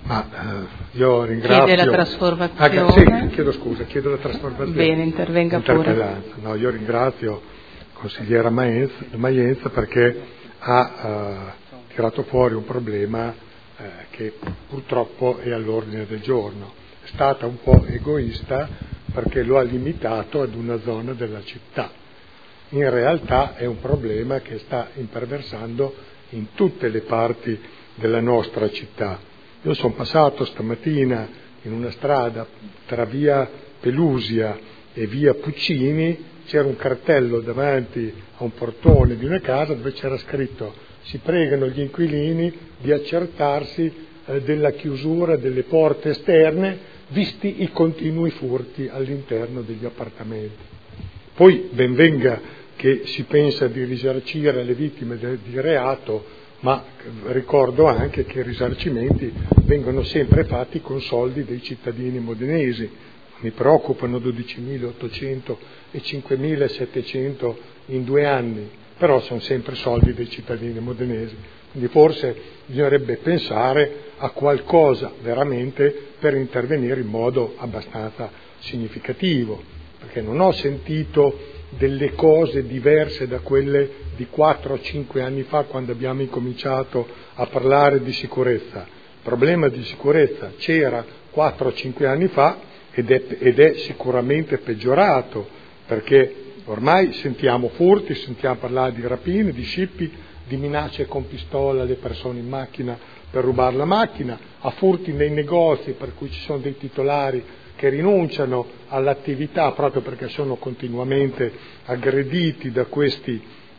Io ringrazio. Chiede la trasformazione. Chiedo la trasformazione. Bene, intervenga pure. No, io ringrazio consigliera Maienza perché ha tirato fuori un problema che purtroppo è all'ordine del giorno. È stata un po' egoista perché lo ha limitato ad una zona della città. In realtà è un problema che sta imperversando in tutte le parti della nostra città. Io sono passato stamattina in una strada tra via Pelusia e via Puccini, c'era un cartello davanti a un portone di una casa dove c'era scritto: si pregano gli inquilini di accertarsi della chiusura delle porte esterne visti i continui furti all'interno degli appartamenti. Poi ben venga che si pensa di risarcire le vittime di reato, ma ricordo anche che i risarcimenti vengono sempre fatti con soldi dei cittadini modenesi. Mi preoccupano 12.800 e 5.700 in 2 anni, però sono sempre soldi dei cittadini modenesi. Quindi forse bisognerebbe pensare a qualcosa veramente per intervenire in modo abbastanza significativo, perché non ho sentito delle cose diverse da quelle di 4 o 5 anni fa, quando abbiamo incominciato a parlare di sicurezza. Il problema di sicurezza c'era 4 o 5 anni fa ed è sicuramente peggiorato, perché ormai sentiamo furti, sentiamo parlare di rapine, di scippi, di minacce con pistola alle persone in macchina per rubare la macchina, a furti nei negozi per cui ci sono dei titolari che rinunciano all'attività proprio perché sono continuamente aggrediti da questi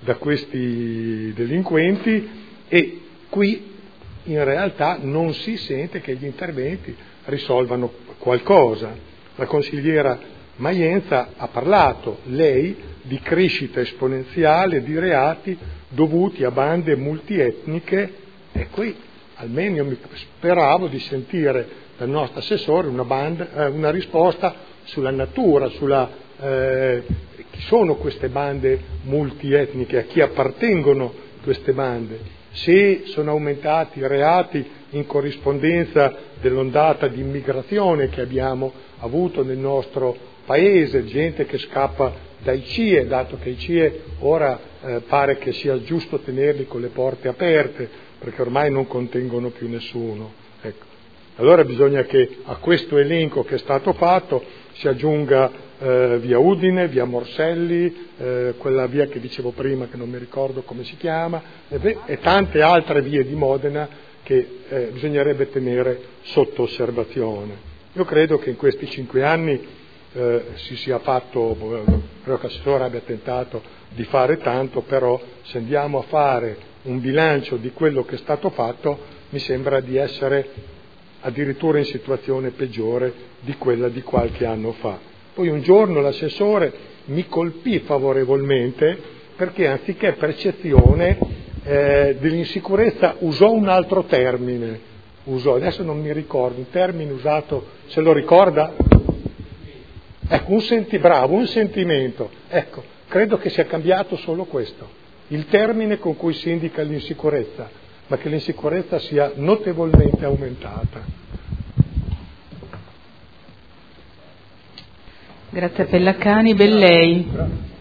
delinquenti, e qui in realtà non si sente che gli interventi risolvano qualcosa. La consigliera Maienza ha parlato, lei, di crescita esponenziale di reati dovuti a bande multietniche, e qui almeno io speravo di sentire dal nostro assessore una risposta sulla natura, chi sono queste bande multietniche, a chi appartengono queste bande, se sono aumentati i reati in corrispondenza dell'ondata di immigrazione che abbiamo avuto nel nostro paese, gente che scappa dai CIE, dato che i CIE ora pare che sia giusto tenerli con le porte aperte perché ormai non contengono più nessuno. Ecco. Allora bisogna che a questo elenco che è stato fatto si aggiunga via Udine, via Morselli, quella via che dicevo prima che non mi ricordo come si chiama, e tante altre vie di Modena che bisognerebbe tenere sotto osservazione. Io credo che in questi 5 anni si sia fatto, credo che l'assessore abbia tentato di fare tanto, però se andiamo a fare un bilancio di quello che è stato fatto mi sembra di essere addirittura in situazione peggiore di quella di qualche anno fa. Poi un giorno l'assessore mi colpì favorevolmente perché anziché percezione dell'insicurezza usò un altro termine, adesso non mi ricordo, un termine usato, se lo ricorda? Ecco, un sentimento. Ecco, credo che sia cambiato solo questo, il termine con cui si indica l'insicurezza, ma che l'insicurezza sia notevolmente aumentata. Grazie Pellacani. Bellei.